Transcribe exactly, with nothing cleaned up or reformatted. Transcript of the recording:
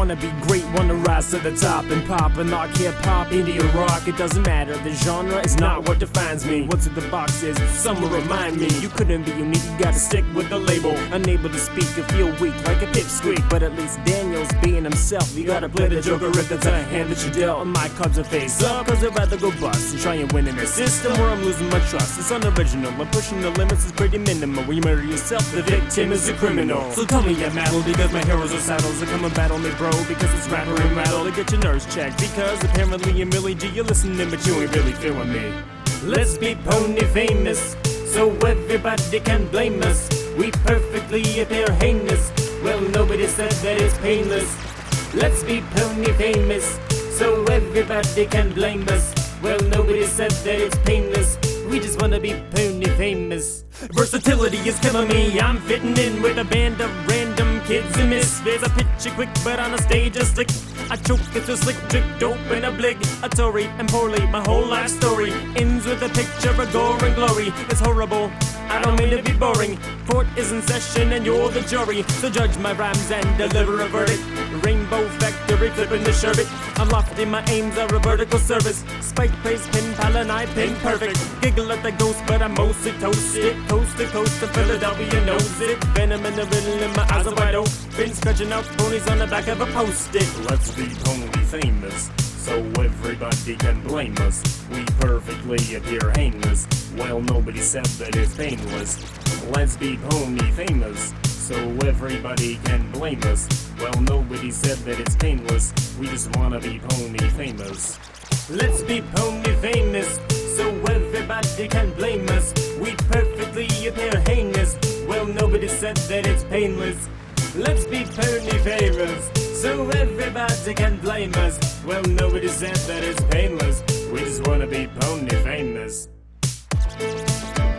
wanna be great, wanna rise to the top and pop and knock hip-hop, indie or rock. It doesn't matter, the genre is not what defines me. What's in the box is, some will remind me. You couldn't be unique, you gotta stick with the label. Unable to speak and feel weak like a pipsqueak, but at least Daniel's being himself. You gotta play the joker if that's a hand that you dealt. And my cards are face up, cause I'd rather go bust and try and win in a system where I'm losing my trust. It's unoriginal, and pushing the limits is pretty minimal. When you murder yourself, the victim is a criminal. So tell me I'm metal because my heroes are saddles. I come and battle me, bro, because it's rapper and rattle. To get your nerves checked, because apparently I'm really G. You're listening, but you ain't really feeling me. Let's be pony famous, so everybody can blame us. We perfectly appear heinous. Well, nobody said that it's painless. Let's be pony famous, so everybody can blame us. Well, nobody said that it's painless. We just wanna be pony famous. Versatility is killing me. I'm fitting in with a band of random kids and misfits. I pitch it quick, but on a stage I stick. I choke it's a slick trick, dope and obligatory and poorly. My whole life story ends with a picture of gore and glory. It's horrible, I don't mean to be boring. Court is in session and you're the jury, so judge my rhymes and deliver a verdict. Rainbow factory flipping the sherbet. I'm lofty, my aims are a vertical service. Spike praise, pin pal and I pin perfect. Giggle at the ghost, but I'm mostly toasted. Coast to coast to Philadelphia knows it. Venom in the riddle and my eyes are wide open. Scratching out ponies on the back of a post-it. Let's be pony famous, so everybody can blame us. We perfectly appear heinous. Well, nobody said that it's painless. Let's be pony famous, so everybody can blame us. Well, nobody said that it's painless. We just wanna be pony famous. Let's be pony famous, so everybody can blame us. We perfectly appear heinous. Well, nobody said that it's painless. Let's be pony famous, so everybody can blame us. Well, nobody said that it's painless. We just wanna be pony famous.